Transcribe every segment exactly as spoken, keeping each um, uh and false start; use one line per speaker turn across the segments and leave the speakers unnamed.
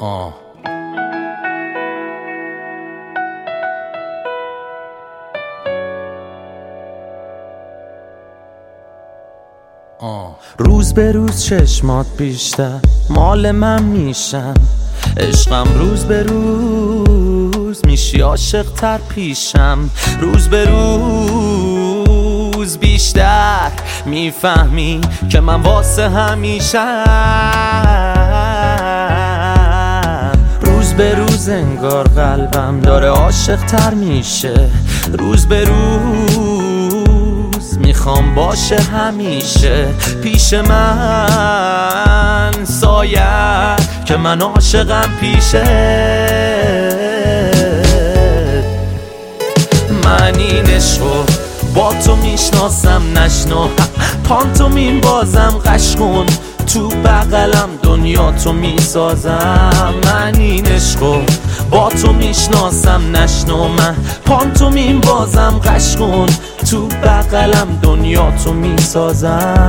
آه آه روز به روز چشمات بیشتر مال من میشن، عشقم روز به روز میشی عاشق تر پیشم، روز به روز بیشتر میفهمی که من واسه همیشم، روز به روز انگار قلبم داره عاشق تر میشه، روز به روز میخوام باشه همیشه پیش من سایه که من عاشقم پیشه. من این عشقو با تو میشناسم نشنو، پانتومین بازم قش کن تو بغلم دنیا تو میسازم، من این عشقو با تو میشناسم نشنو، من پانتومین بازم قش کن تو بغلم دنیا تو میسازم.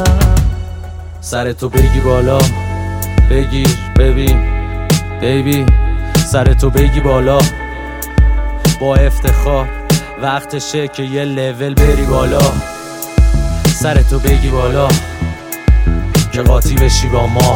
سرتو بگی بالا بگیر ببین بیبی، سرتو بگی بالا با افتخار، وقتشه که یه لول بری بالا، سرتو بگی بالا که قاطی بشی با ما.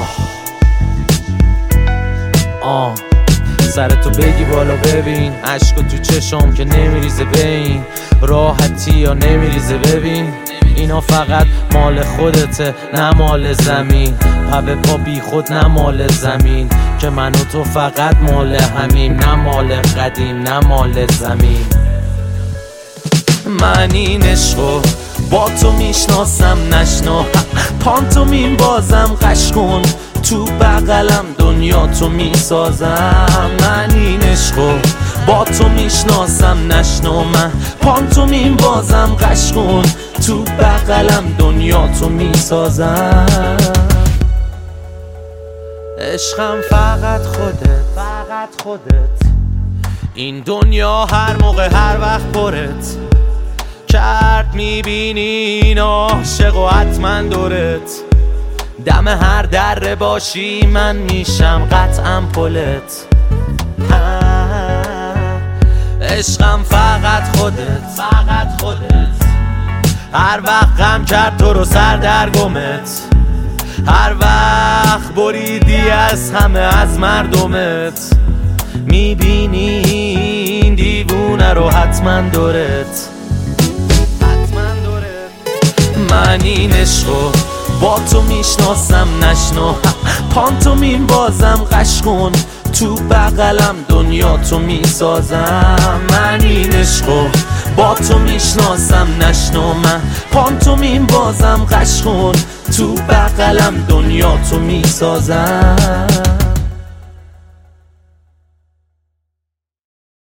آه سرتو بگی بالا ببین عشقو تو چشم که نمیریزه، بین راحتی یا نمیریزه، ببین اینا فقط مال خودته نه مال زمین، پا پا بی خود نه مال زمین، که من و تو فقط مال همین، نه مال قدیم نه مال زمین. من این عشقو با تو میشناسم نشنو، پانتومین بازم قش کن تو بغلم دنیا تو میسازم، من این عشقو با تو میشناسم نشنو، من پانتومین بازم قش کن تو بغلم دنیا تو میسازم. عشقم فقط خودت فقط خودت، این دنیا هر موقع هر وقت پرت کرد میبینین عاشق و حتما دورت، دم هر دره باشی من میشم قطعا پلت. عشقم فقط خودت فقط خودت، هر وقت غم کرد تو رو سر در گمت، هر وقت بریدی از همه از مردمت، میبینی دیوونه رو حتما دورت. من این عشقو با تو میشناسم نشنو، پانتومین بازم قش کن تو بغلم دنیا تو میسازم، من این عشقو با تو میشناسم نشنو، من پانتومین بازم قش کن تو بغلم دنیا تو میسازم.